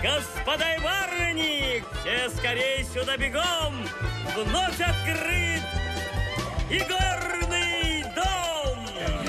Господа и барыни, все скорей сюда бегом! Вновь открыт игорный дом!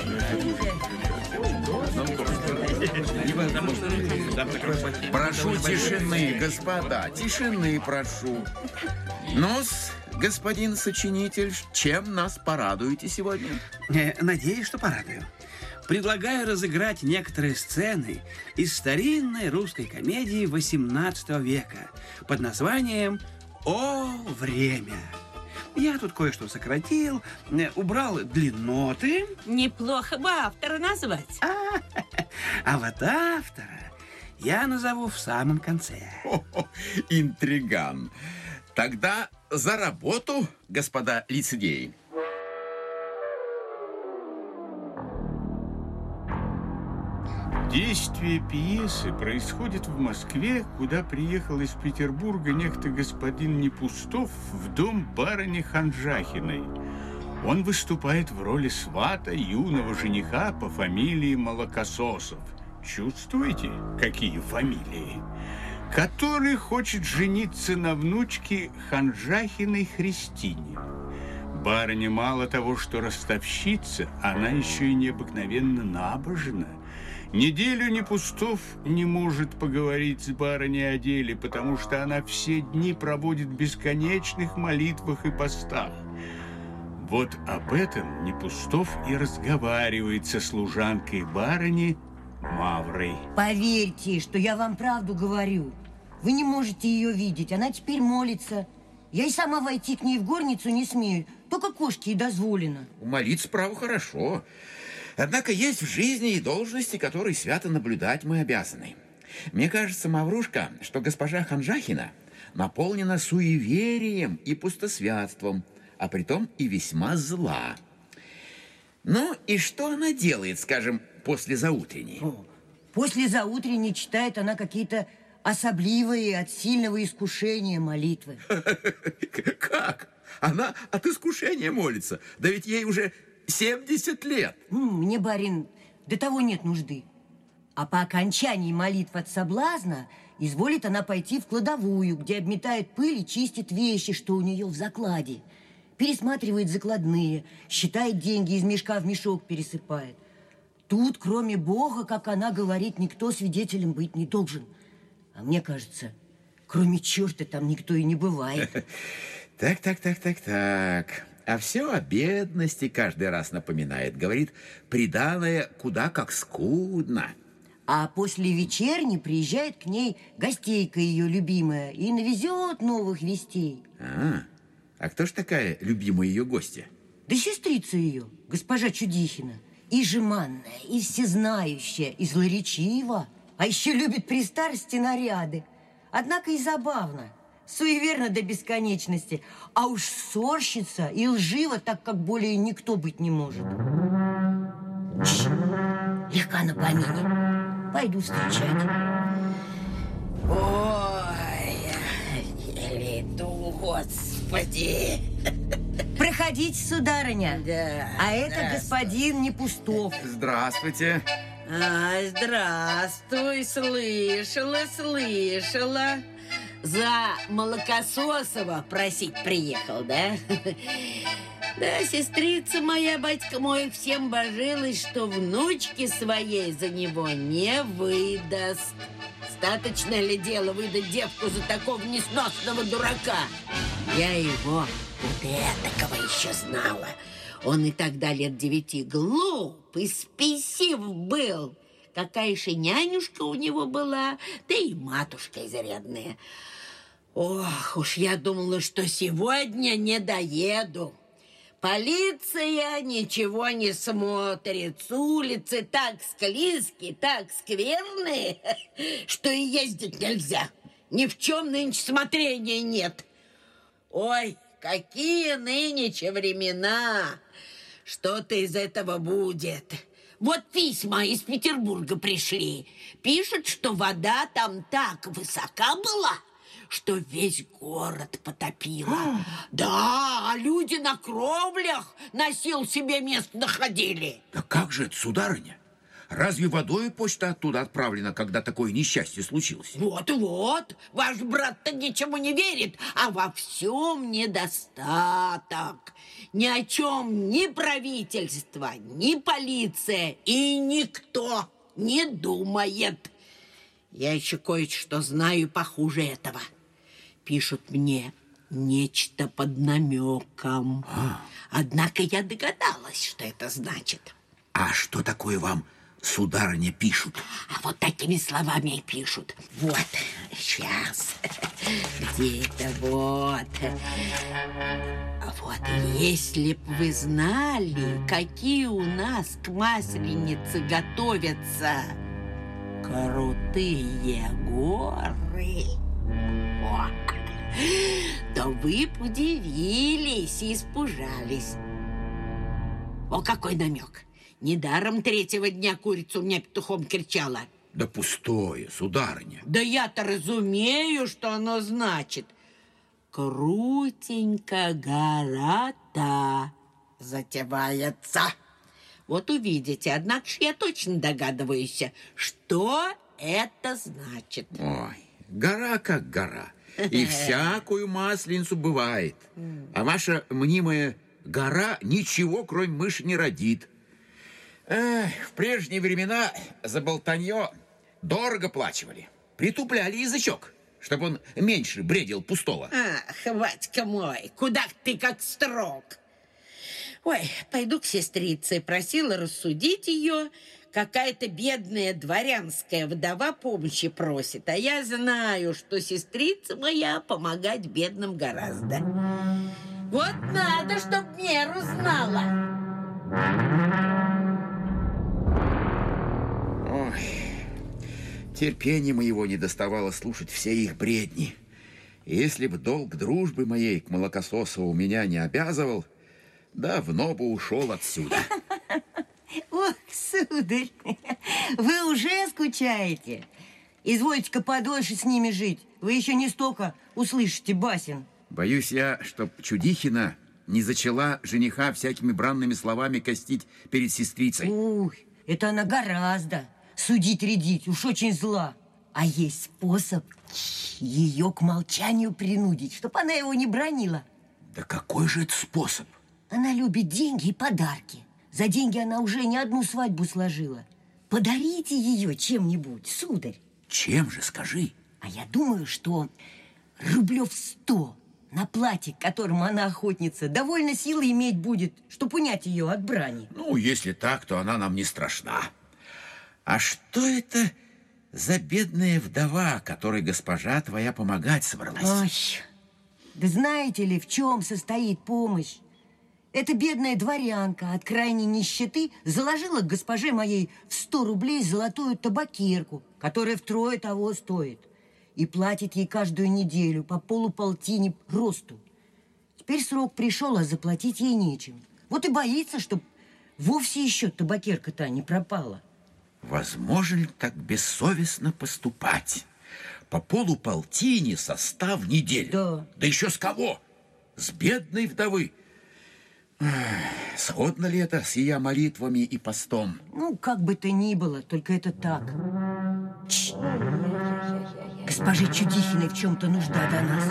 Прошу тишины, господа, тишины прошу. Ну-с, господин сочинитель, чем нас порадуете сегодня? Надеюсь, что порадую. Предлагаю разыграть некоторые сцены из старинной русской комедии XVIII века под названием «О время». Я тут кое-что сократил, убрал длинноты. Неплохо бы автора назвать. А вот автора я назову в самом конце. Интриган. Тогда за работу, господа лицедеи. Действие пьесы происходит в Москве, куда приехал из Петербурга некто господин Непустов в дом барыни Ханжахиной. Он выступает в роли свата юного жениха по фамилии Молокососов. Чувствуете, какие фамилии? Который хочет жениться на внучке Ханжахиной Христине. Барыня мало того, что ростовщица, она еще и необыкновенно набожна. Неделю Непустов не может поговорить с барыней о деле, потому что она все дни проводит в бесконечных молитвах и постах. Вот об этом Непустов и разговаривает со служанкой барыни Маврой. Поверьте, что я вам правду говорю. Вы не можете ее видеть, она теперь молится. Я и сама войти к ней в горницу не смею, только кошке и дозволено. Молиться, право, хорошо. Однако есть в жизни и должности, которые свято наблюдать мы обязаны. Мне кажется, Маврушка, что госпожа Ханжахина наполнена суеверием и пустосвятством, а притом и весьма зла. Ну, и что она делает, скажем, после заутренней? После заутренней читает она какие-то особливые от сильного искушения молитвы. Как? Она от искушения молится? Да ведь ей уже 70 лет. Мне, барин, до того нет нужды. А по окончании молитв от соблазна изволит она пойти в кладовую, где обметает пыль и чистит вещи, что у нее в закладе. Пересматривает закладные, считает деньги, из мешка в мешок пересыпает. Тут, кроме Бога, как она говорит, никто свидетелем быть не должен. А мне кажется, кроме черта там никто и не бывает. Так. А все о бедности каждый раз напоминает. Говорит, приданое куда как скудно. А после вечерни приезжает к ней гостейка ее любимая и навезет новых вестей. А кто ж такая любимая ее гостья? Да сестрица ее, госпожа Чудихина. И жеманная, и всезнающая, и злоречива. А еще любит при старости наряды. Однако и забавно. Суеверна до бесконечности, а уж ссорщица и лжива, так как более никто быть не может. Легка на помине. Пойду встречать. Ой, иду, господи. Проходите, сударыня. Да, а это господин Непустов. Здравствуйте. Здравствуй, слышала. За Молокососова просить приехал, да? Да, сестрица моя, батька мой, всем божилась, что внучки своей за него не выдаст. Достаточно ли дело выдать девку за такого несносного дурака? Я его вот этакого еще знала. Он и тогда лет 9 глуп и спесив был. Какая же нянюшка у него была, да и матушка изрядная. Ох, уж я думала, что сегодня не доеду. Полиция ничего не смотрит. С улицы так склизкие, так скверные, что и ездить нельзя. Ни в чем нынче смотрения нет. Ой, какие нынче времена! Что-то из этого будет. Вот письма из Петербурга пришли. Пишут, что вода там так высока была, что весь город потопило. Да, а люди на кровлях на сил себе место находили. Да как же это, сударыня? Разве водой почта оттуда отправлена, когда такое несчастье случилось? Вот, ваш брат-то ничему не верит, а во всем недостаток. Ни о чем ни правительство, ни полиция и никто не думает. Я еще кое-что знаю похуже этого. Пишут мне нечто под намеком. Однако я догадалась, что это значит. А что такое вам, сударыня, пишут? А вот такими словами и пишут. Вот, сейчас. Где это? Вот. Вот, если б вы знали, какие у нас к Масленице готовятся крутые горы, то вы б удивились и испужались. О, какой намек! Недаром третьего дня курица у меня петухом кричала. Да пустое, сударыня. Да я-то разумею, что оно значит. Крутенько гора-то затевается. Вот увидите, однако ж я точно догадываюсь, что это значит. Ой, гора как гора. И всякую масленицу бывает. А ваша мнимая гора ничего, кроме мыши, не родит. В прежние времена за болтанье дорого плачивали. Притупляли язычок, чтобы он меньше бредил пустого. Ах, батька мой, куда ты как строг. Ой, пойду к сестрице. Просила рассудить ее. Какая-то бедная дворянская вдова помощи просит. А я знаю, что сестрица моя помогать бедным гораздо. Вот надо, чтоб меру знала. Ой, терпения моего не доставало слушать все их бредни. И если бы долг дружбы моей к Молокососову меня не обязывал, давно бы ушел отсюда. Ох, сударь, вы уже скучаете? Извольте-ка подольше с ними жить. Вы еще не столько услышите басен. Боюсь я, чтоб Чудихина не зачала жениха всякими бранными словами костить перед сестрицей. Ух, это она гораздо. Судить-рядить, уж очень зла. А есть способ ее к молчанию принудить, чтоб она его не бранила. Да какой же это способ? Она любит деньги и подарки. За деньги она уже не одну свадьбу сложила. Подарите ее чем-нибудь, сударь. Чем же, скажи? А я думаю, что рублев 100 на платье, к которому она охотница, довольно силы иметь будет, чтобы унять ее от брани. Ну, если так, то она нам не страшна. А что это за бедная вдова, которой госпожа твоя помогать собралась? Ой, да знаете ли, в чем состоит помощь? Эта бедная дворянка от крайней нищеты заложила к госпоже моей в 100 рублей золотую табакерку, которая втрое того стоит, и платит ей каждую неделю по полтине росту. Теперь срок пришел, а заплатить ей нечем. Вот и боится, чтоб вовсе еще табакерка-то не пропала. Возможно ли так бессовестно поступать? По полтине состав недели. Да. Да еще с кого? С бедной вдовы. Сходно ли это с ее молитвами и постом? Ну, как бы то ни было, только это так. Госпоже Чудихиной в чем-то нужда до нас.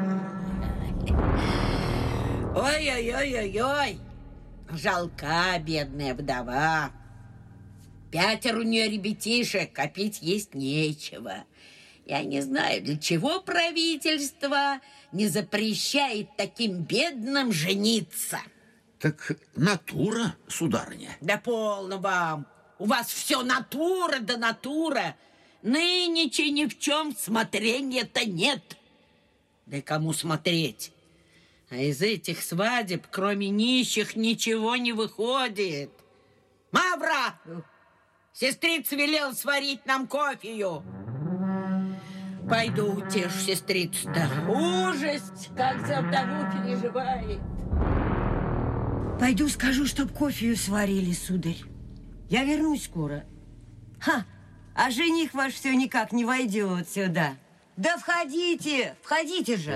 Ой-ой-ой-ой-ой. Жалка бедная вдова. 5 у нее ребятишек, копить есть нечего. Я не знаю, для чего правительство не запрещает таким бедным жениться. Так натура, сударыня. Да полно вам. У вас все натура да натура. Нынче ни в чем смотрения-то нет. Да и кому смотреть? А из этих свадеб, кроме нищих, ничего не выходит. Мавра! Сестрица велела сварить нам кофею. Пойду утешу сестрицу-то. Ужас, как за вдову переживает. Пойду скажу, чтоб кофею сварили, сударь. Я вернусь скоро. А жених ваш все никак не войдет сюда. Да входите, входите же.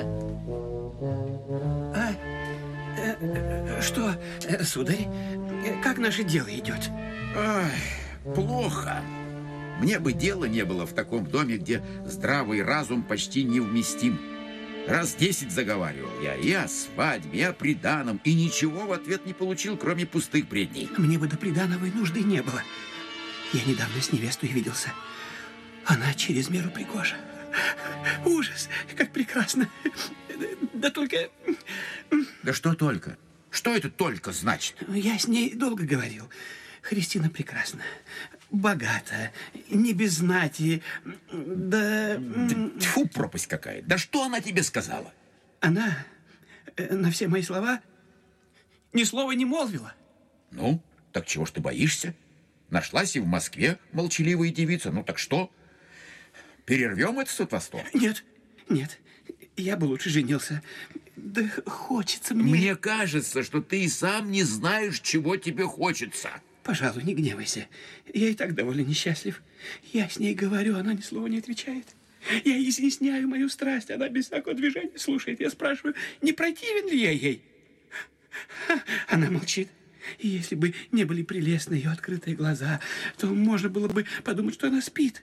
Что, сударь, как наше дело идет? Ой, Плохо. Мне бы дела не было в таком доме, где здравый разум почти невместим. Раз 10 заговаривал я и о свадьбе, и о приданом, и ничего в ответ не получил, кроме пустых бредней. Мне бы до придановой нужды не было. Я недавно с невестой виделся. Она через меру пригожа. Ужас, как прекрасно. Да только... Да что только? Что это только значит? Я с ней долго говорил. Христина прекрасна, богата, не без знати, да... Тьфу, пропасть какая. Да что она тебе сказала? Она на все мои слова ни слова не молвила. Ну, так чего ж ты боишься? Нашлась и в Москве молчаливая девица. Ну так что? Перервем это сватовство? Нет, нет, я бы лучше женился. Да хочется мне... Мне кажется, что ты и сам не знаешь, чего тебе хочется. Пожалуй, не гневайся. Я и так довольно несчастлив. Я с ней говорю, она ни слова не отвечает. Я изъясняю мою страсть, она без всякого движения слушает. Я спрашиваю, не противен ли я ей? Она молчит. И если бы не были прелестны ее открытые глаза, то можно было бы подумать, что она спит.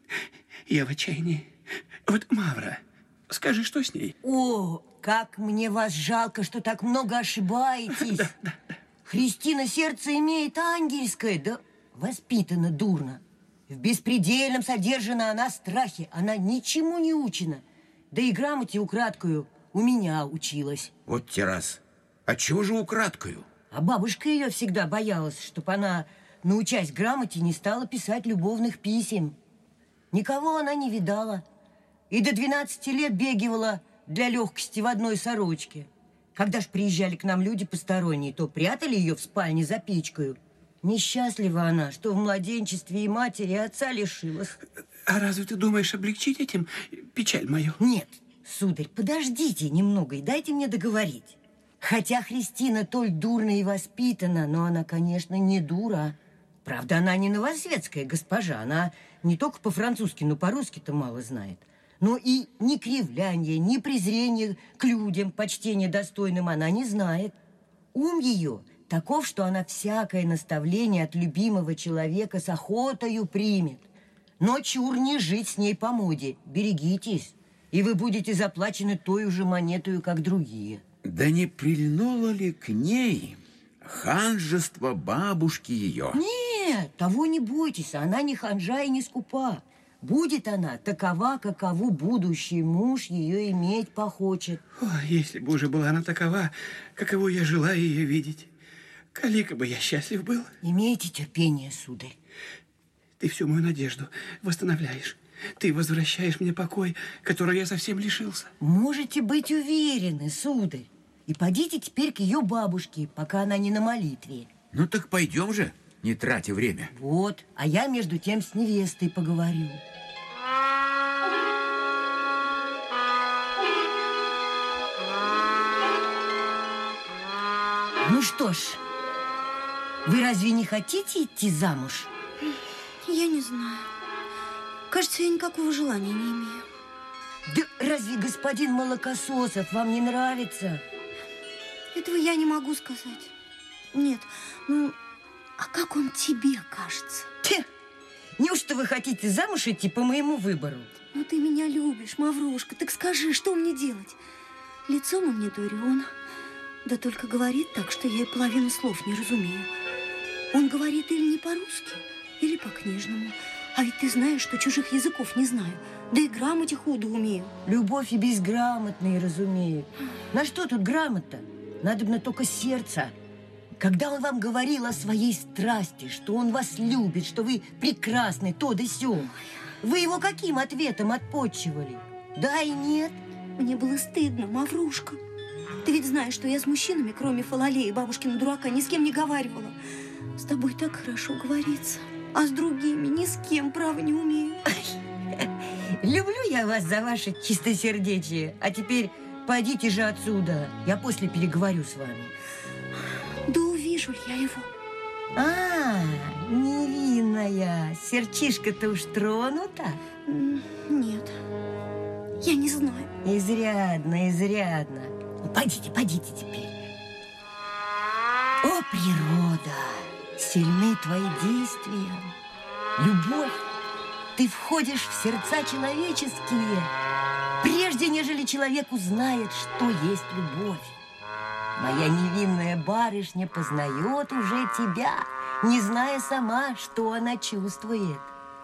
Я в отчаянии. Вот, Мавра, скажи, что с ней? О, как мне вас жалко, что так много ошибаетесь. Да. Христина сердце имеет ангельское, да воспитана дурно. В беспредельном содержана она страхе, она ничему не учена. Да и грамоте украдкою у меня училась. Вот те раз. А чего же украдкою? А бабушка ее всегда боялась, чтоб она, научась грамоте, не стала писать любовных писем. Никого она не видала. И до 12 лет бегивала для легкости в одной сорочке. Когда ж приезжали к нам люди посторонние, то прятали ее в спальне за печкою. Несчастлива она, что в младенчестве и матери, и отца лишилась. А разве ты думаешь облегчить этим печаль мою? Нет, сударь, подождите немного и дайте мне договорить. Хотя Христина толь дурна и воспитана, но она, конечно, не дура. Правда, она не новосветская госпожа, она не только по-французски, но по-русски-то мало знает. Но и ни кривляния, ни презрения к людям, почтения достойным она не знает. Ум ее таков, что она всякое наставление от любимого человека с охотою примет. Но чур не жить с ней по моде, берегитесь, и вы будете заплачены той же монетою, как другие. Да не прильнуло ли к ней ханжество бабушки ее? Нет, того не бойтесь, она не ханжа и не скупа. Будет она такова, какову будущий муж ее иметь похочет. О, если бы уже была она такова, каково я желаю ее видеть. Калика бы я счастлив был. Имейте терпение, сударь. Ты всю мою надежду восстановляешь. Ты возвращаешь мне покой, который я совсем лишился. Можете быть уверены, сударь. И подите теперь к ее бабушке, пока она не на молитве. Ну так пойдем же, не тратя время. Вот, а я между тем с невестой поговорю. Ну что ж, вы разве не хотите идти замуж? Я не знаю. Кажется, я никакого желания не имею. Да разве господин Молокососов вам не нравится? Этого я не могу сказать. Нет, ну, а как он тебе кажется? Неужто вы хотите замуж идти по моему выбору? Ну, ты меня любишь, Маврушка, так скажи, что мне делать? Лицом он не дурен, да только говорит так, что я и половину слов не разумею. Он говорит или не по-русски, или по-книжному. А ведь ты знаешь, что чужих языков не знаю, да и грамоте худо умею. Любовь и безграмотные разумеют. На что тут грамота? Надобно только сердце. Когда он вам говорил о своей страсти, что он вас любит, что вы прекрасны, то да сё, вы его каким ответом отпотчевали? Да и нет? Мне было стыдно, Маврушка. Ты ведь знаешь, что я с мужчинами, кроме Фалалея и бабушкина дурака, ни с кем не говаривала. С тобой так хорошо говорится, а с другими ни с кем, право, не умею. Люблю я вас за ваше чистосердечие. А теперь пойдите же отсюда. Я после переговорю с вами. Да увижу ли я его? А, невинная. Сердчишка-то уж тронута. Нет, я не знаю. Изрядно, изрядно. Ну, пойдите теперь. О, природа, сильны твои действия. Любовь. Ты входишь в сердца человеческие, прежде нежели человек узнает, что есть любовь. Моя невинная барышня познает уже тебя, не зная сама, что она чувствует.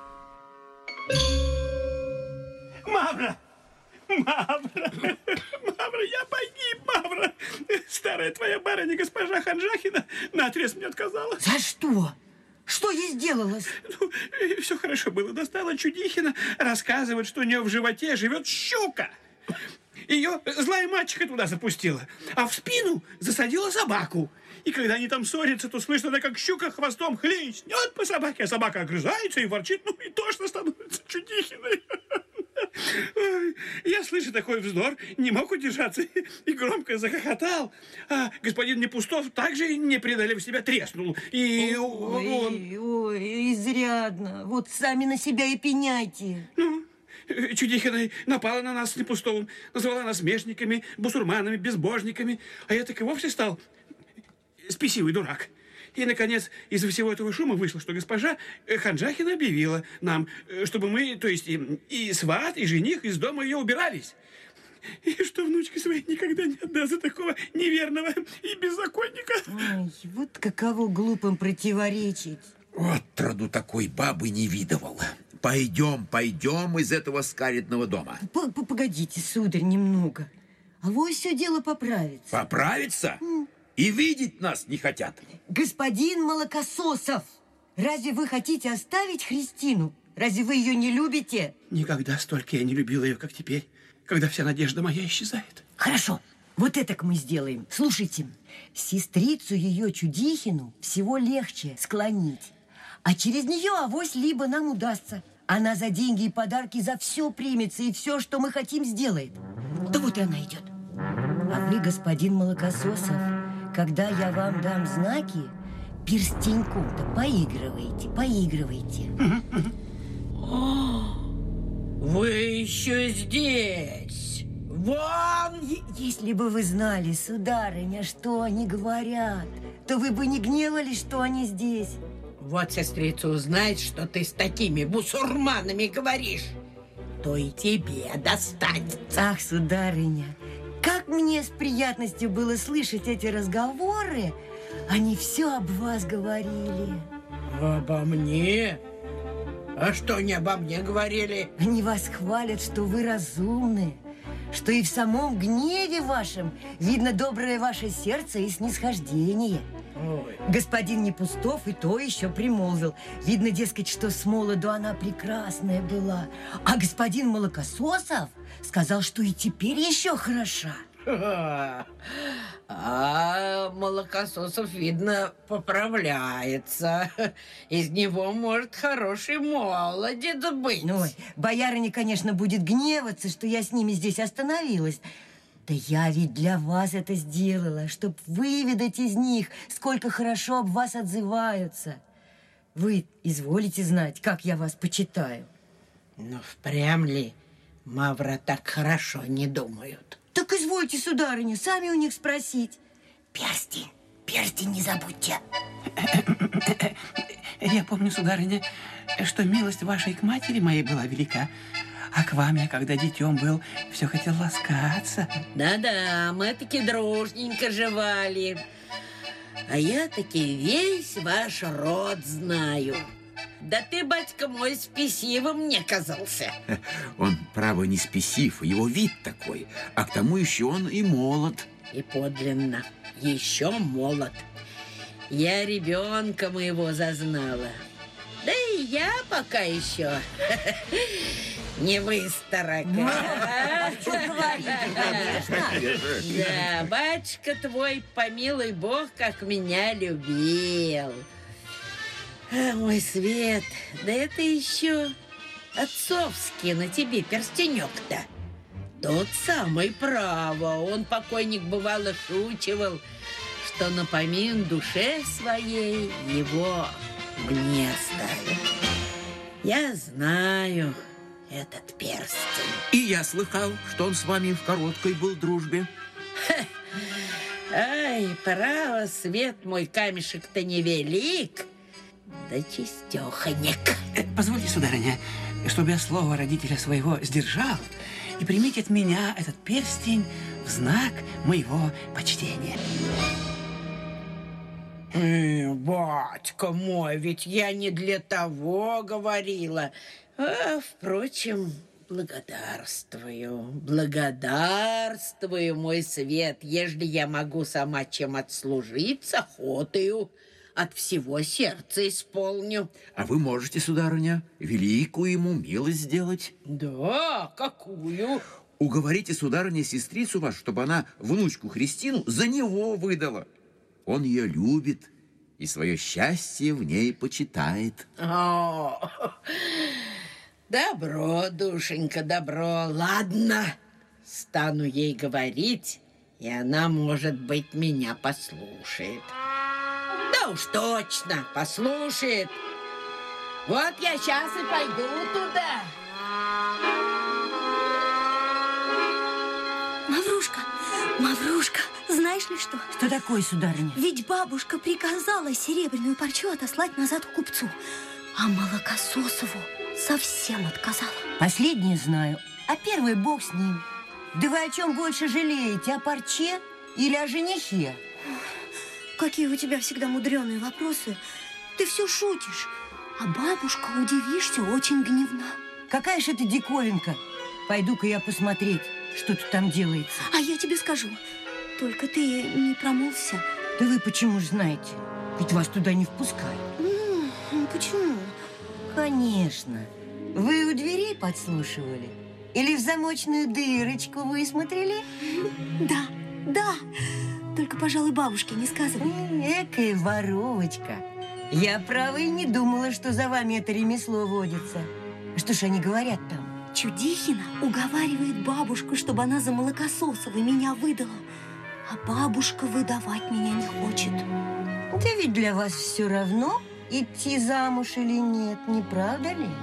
Мавра! Мавра! Мавра, я погиб, Мавра! Старая твоя барыня, госпожа Ханжахина, наотрез мне отказала. За что? Что ей сделалось? Ну, все хорошо было. Достала Чудихина, рассказывает, что у нее в животе живет щука. Ее злая мачеха туда запустила, а в спину засадила собаку. И когда они там ссорятся, то слышно, она как щука хвостом хлестнет по собаке, а собака огрызается и ворчит, ну и тошно становится Чудихиной. Ой, я, слышу такой вздор, не мог удержаться и громко захохотал. А господин Непустов также, не преодолев себя, треснул. И Ой, изрядно. Вот сами на себя и пеняйте. Ну, Чудихина напала на нас с Непустовым, назвала нас смешниками, бусурманами, безбожниками, а я так и вовсе стал спесивый дурак. И, наконец, из-за всего этого шума вышло, что госпожа Ханжахина объявила нам, чтобы мы, то есть и сват, и жених из дома ее убирались. И что внучка своей никогда не отдаст за такого неверного и беззаконника. Ой, вот каково глупым противоречить. Вот троду такой бабы не видывал. Пойдем из этого скаредного дома. Погодите, сударь, немного. А вот все дело поправится. Поправиться? И видеть нас не хотят. Господин Молокососов, разве вы хотите оставить Христину? Разве вы ее не любите? Никогда столько я не любила ее, как теперь, когда вся надежда моя исчезает. Хорошо, вот это мы сделаем. Слушайте, сестрицу ее Чудихину всего легче склонить. А через нее авось либо нам удастся. Она за деньги и подарки за все примется и все, что мы хотим, сделает. Да вот и она идет. А вы, господин Молокососов, когда я вам дам знаки, перстеньком-то поигрывайте. Вы еще здесь? Вон! Если бы вы знали, сударыня, что они говорят, то вы бы не гневались, что они здесь. Вот сестрица узнает, что ты с такими бусурманами говоришь, то и тебе достанется. Ах, сударыня, как мне с приятностью было слышать эти разговоры. Они все об вас говорили. Обо мне? А что они обо мне говорили? Они вас хвалят, что вы разумны, что и в самом гневе вашем видно доброе ваше сердце и снисхождение. Ой. Господин Непустов и то еще примолвил. Видно, дескать, что с молоду она прекрасная была. А господин Молокососов сказал, что и теперь еще хороша. А Молокососов, видно, поправляется. Из него может хороший молодец быть. Ой, боярыня, конечно, будет гневаться, что я с ними здесь остановилась. Да я ведь для вас это сделала, чтоб выведать из них, сколько хорошо об вас отзываются. Вы изволите знать, как я вас почитаю. Но впрямь ли Мавра так хорошо не думают? Так извольте, сударыня, сами у них спросить. Перстень не забудьте. Я помню, сударыня, что милость вашей к матери моей была велика. А к вам я, когда детем был, все хотел ласкаться. Да-да, мы таки дружненько жевали. А я таки весь ваш род знаю. Да ты, батька мой, спесивым мне казался. Он, право, не спесив, его вид такой. А к тому еще он и молод. И подлинно, еще молод. Я ребенка моего зазнала. Да и я пока еще не выстарок. Что говорите, конечно. Да, батюшка твой, помилуй Бог, как меня любил. А, мой свет, да это еще отцовский на тебе перстенек-то. Тот самый, право, он, покойник, бывало шучивал, что напомин душе своей его мне оставил. Я знаю этот перстень. И я слыхал, что он с вами в короткой был дружбе. Ай, право, свет мой, камешек-то невелик. да чистеханек. Позвольте, сударыня, чтобы я слово родителя своего сдержал, и примите от меня этот перстень в знак моего почтения. Батька мой, ведь я не для того говорила. Впрочем, благодарствую, мой свет, ежели я могу сама чем отслужить, с охотою, от всего сердца исполню. А вы можете, сударыня, великую ему милость сделать? Да, какую? Уговорите, сударыня, сестрицу вашу, чтобы она внучку Христину за него выдала. Он ее любит и свое счастье в ней почитает. Добро, душенька, добро. Ладно, стану ей говорить, и она, может быть, меня послушает. Да уж точно, послушает. Вот я сейчас и пойду туда. Маврушка, знаешь ли что? Что такое, сударыня? Ведь бабушка приказала серебряную парчу отослать назад к купцу, а Молокососову совсем отказала. Последнее знаю, а первый бог с ним. Да вы о чем больше жалеете, о парче или о женихе? Какие у тебя всегда мудреные вопросы. Ты все шутишь, а бабушка, удивишься, очень гневна. Какая же это диковинка. Пойду-ка я посмотреть, что тут там делается. А я тебе скажу, только ты не промолвся. Да вы почему же знаете? Ведь вас туда не впускают. Почему? Конечно. Вы у дверей подслушивали? Или в замочную дырочку высмотрели? Да. Только, пожалуй, бабушке не сказывай. Экая воровочка. Я, право, и не думала, что за вами это ремесло водится. Что ж они говорят там? Чудихина уговаривает бабушку, чтобы она за Молокососова меня выдала. А бабушка выдавать меня не хочет. Да ведь для вас все равно, идти замуж или нет, не правда ли?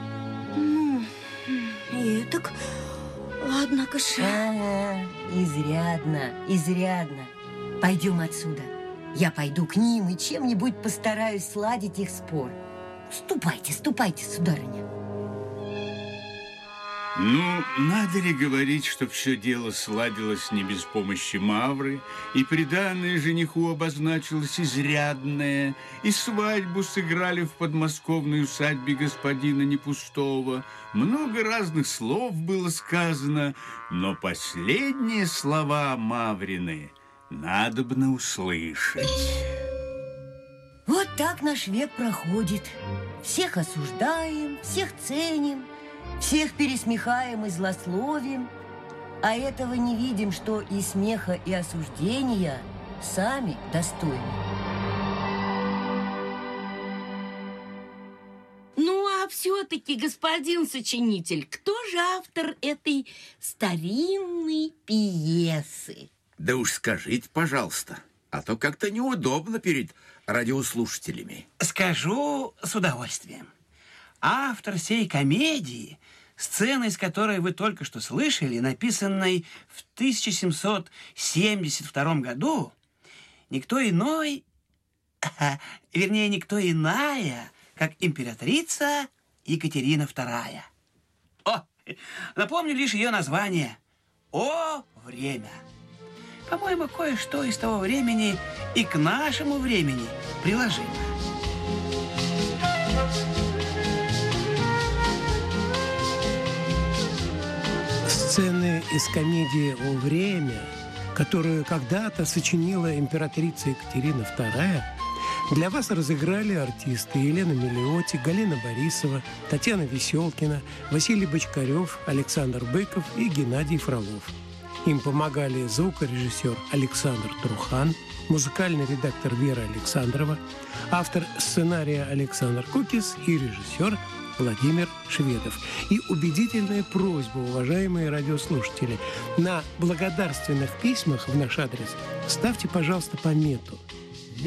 И так, однако ж... Ага, изрядно. Пойдем отсюда. Я пойду к ним и чем-нибудь постараюсь сладить их спор. Ступайте, сударыня. Ну, надо ли говорить, что все дело сладилось не без помощи Мавры, и приданое жениху обозначилось изрядное, и свадьбу сыграли в подмосковной усадьбе господина Непустого. Много разных слов было сказано, но последние слова Маврины надобно услышать. Вот так наш век проходит. Всех осуждаем, всех ценим, всех пересмехаем и злословим, а этого не видим, что и смеха, и осуждения сами достойны. Ну, а все-таки, господин сочинитель, кто же автор этой старинной пьесы? Да уж скажите, пожалуйста, а то как-то неудобно перед радиослушателями. Скажу с удовольствием. Автор сей комедии, сцена из которой вы только что слышали, написанной в 1772 году, никто иной, вернее, никто иная, как императрица Екатерина II. Напомню лишь ее название «О время». По-моему, кое-что из того времени и к нашему времени приложимо. Сцены из комедии «О время», которую когда-то сочинила императрица Екатерина II, для вас разыграли артисты Елена Мелиоти, Галина Борисова, Татьяна Веселкина, Василий Бочкарев, Александр Быков и Геннадий Фролов. Им помогали звукорежиссер Александр Трухан, музыкальный редактор Вера Александрова, автор сценария Александр Кукис и режиссер Владимир Шведов. И убедительная просьба, уважаемые радиослушатели, на благодарственных письмах в наш адрес ставьте, пожалуйста, помету: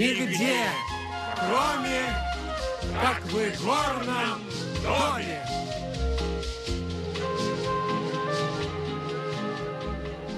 нигде, кроме как в игорном доме.